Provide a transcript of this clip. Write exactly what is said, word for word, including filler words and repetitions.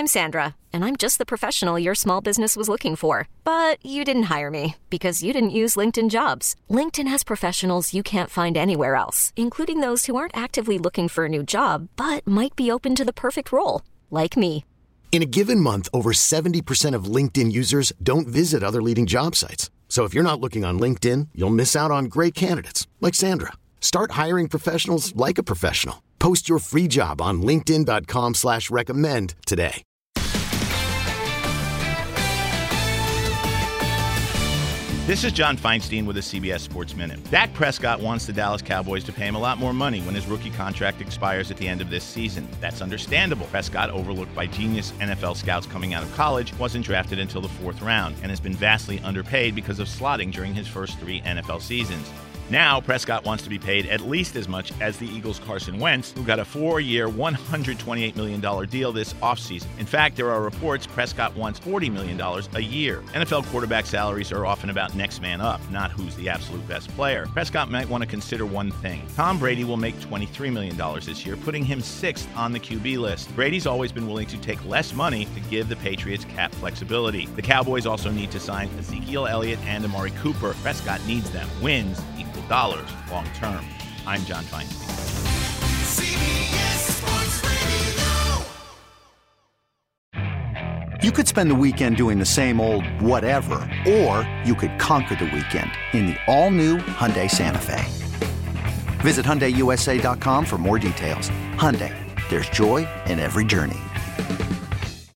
I'm Sandra, and I'm just the professional your small business was looking for. But you didn't hire me because you didn't use LinkedIn Jobs. LinkedIn has professionals you can't find anywhere else, including those who aren't actively looking for a new job, but might be open to the perfect role, like me. In a given month, over seventy percent of LinkedIn users don't visit other leading job sites. So if you're not looking on LinkedIn, you'll miss out on great candidates like Sandra. Start hiring professionals like a professional. Post your free job on linkedin.com slash recommend today. This is John Feinstein with a C B S Sports Minute. Dak Prescott wants the Dallas Cowboys to pay him a lot more money when his rookie contract expires at the end of this season. That's understandable. Prescott, overlooked by genius N F L scouts coming out of college, wasn't drafted until the fourth round and has been vastly underpaid because of slotting during his first three N F L seasons. Now, Prescott wants to be paid at least as much as the Eagles' Carson Wentz, who got a four-year, one hundred twenty-eight million dollars deal this offseason. In fact, there are reports Prescott wants forty million dollars a year. N F L quarterback salaries are often about next man up, not who's the absolute best player. Prescott might want to consider one thing. Tom Brady will make twenty-three million dollars this year, putting him sixth on the Q B list. Brady's always been willing to take less money to give the Patriots cap flexibility. The Cowboys also need to sign Ezekiel Elliott and Amari Cooper. Prescott needs them. Wins equal dollars long term. I'm John Feinstein. C B S Sports Radio. You could spend the weekend doing the same old whatever, or you could conquer the weekend in the all-new Hyundai Santa Fe. Visit Hyundai U S A dot com for more details. Hyundai, there's joy in every journey.